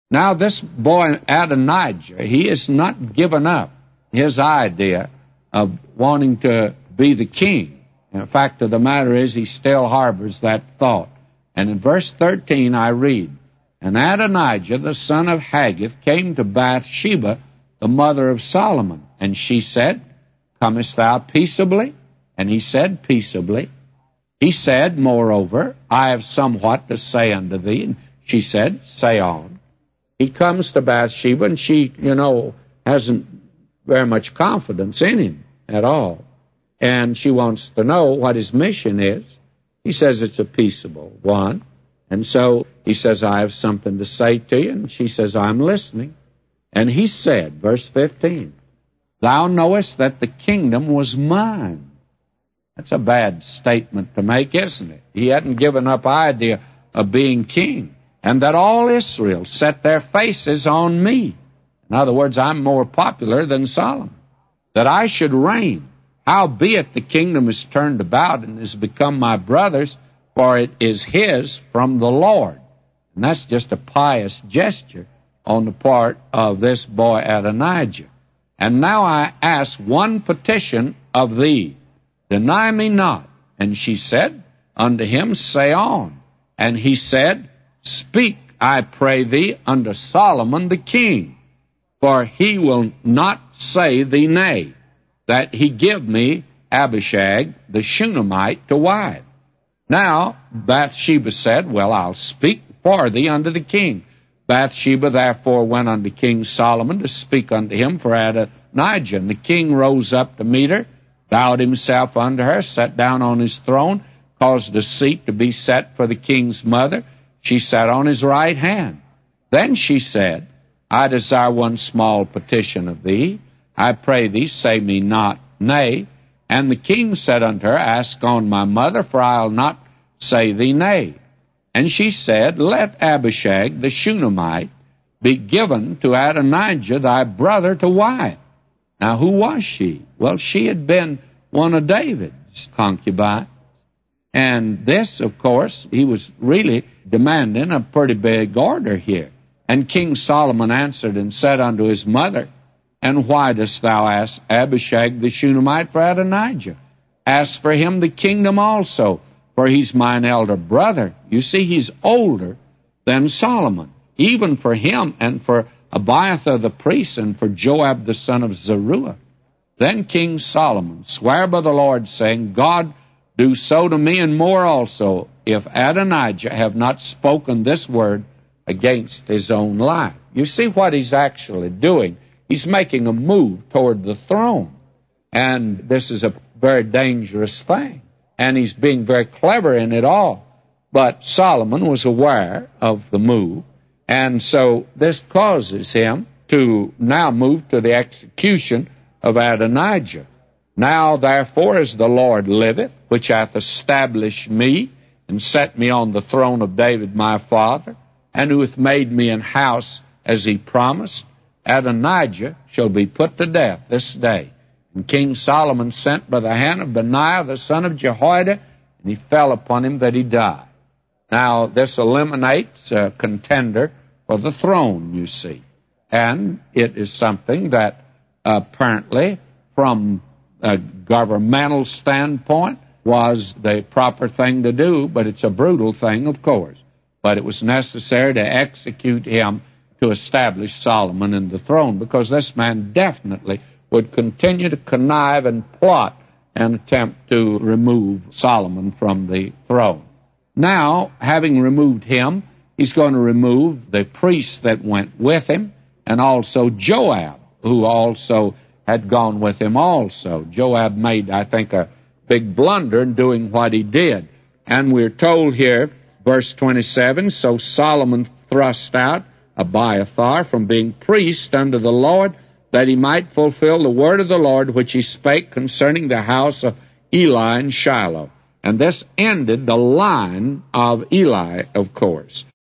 Now this boy Adonijah, he has not given up his idea of wanting to be the king. And the fact of the matter is he still harbors that thought. And in verse 13 I read, "And Adonijah the son of Haggith came to Bathsheba, the mother of Solomon. And she said, Comest thou peaceably? And he said, Peaceably. He said, Moreover, I have somewhat to say unto thee. And she said, Say on." He comes to Bathsheba, and she, hasn't very much confidence in him at all. And she wants to know what his mission is. He says it's a peaceable one. And so he says, I have something to say to you. And she says, I'm listening. And he said, verse 15, "Thou knowest that the kingdom was mine." That's a bad statement to make, isn't it? He hadn't given up idea of being king. "And that all Israel set their faces on me." In other words, I'm more popular than Solomon. "That I should reign. Howbeit the kingdom is turned about and is become my brother's, for it is his from the Lord." And that's just a pious gesture on the part of this boy Adonijah. "And now I ask one petition of thee. Deny me not." And she said unto him, Say on. And he said, Speak, I pray thee, unto Solomon the king, for he will not say thee nay, that he give me Abishag the Shunammite to wife. Now Bathsheba said, Well, I'll speak for thee unto the king. Bathsheba therefore went unto King Solomon to speak unto him for Adonijah. And the king rose up to meet her, bowed himself unto her, sat down on his throne, caused a seat to be set for the king's mother. She sat on his right hand. Then she said, I desire one small petition of thee. I pray thee, say me not nay. And the king said unto her, Ask on, my mother, for I'll not say thee nay. And she said, Let Abishag the Shunammite be given to Adonijah thy brother to wife. Now who was she? Well, she had been one of David's concubines. And this, of course, he was really demanding a pretty big order here. And King Solomon answered and said unto his mother, And why dost thou ask Abishag the Shunammite for Adonijah? Ask for him the kingdom also, for he's mine elder brother. You see, he's older than Solomon. Even for him and for Abiathar the priest and for Joab the son of Zeruiah. Then King Solomon sware by the Lord, saying, God do so to me and more also, if Adonijah have not spoken this word against his own life. You see what he's actually doing. He's making a move toward the throne. And this is a very dangerous thing. And he's being very clever in it all. But Solomon was aware of the move. And so this causes him to now move to the execution of Adonijah. Now therefore, as the Lord liveth, which hath established me, and set me on the throne of David my father, and who hath made me an house as he promised, Adonijah shall be put to death this day. And King Solomon sent by the hand of Benaiah the son of Jehoiada, and he fell upon him that he died. Now this eliminates a contender for the throne, you see. And it is something that apparently, from a governmental standpoint, was the proper thing to do, but it's a brutal thing, of course. But it was necessary to execute him to establish Solomon in the throne, because this man definitely would continue to connive and plot and attempt to remove Solomon from the throne. Now, having removed him, he's going to remove the priests that went with him, and also Joab, who also had gone with him also. Joab made, I think, a big blunder in doing what he did. And we're told here, verse 27, So Solomon thrust out Abiathar from being priest unto the Lord, that he might fulfill the word of the Lord which he spake concerning the house of Eli in Shiloh. And this ended the line of Eli, of course.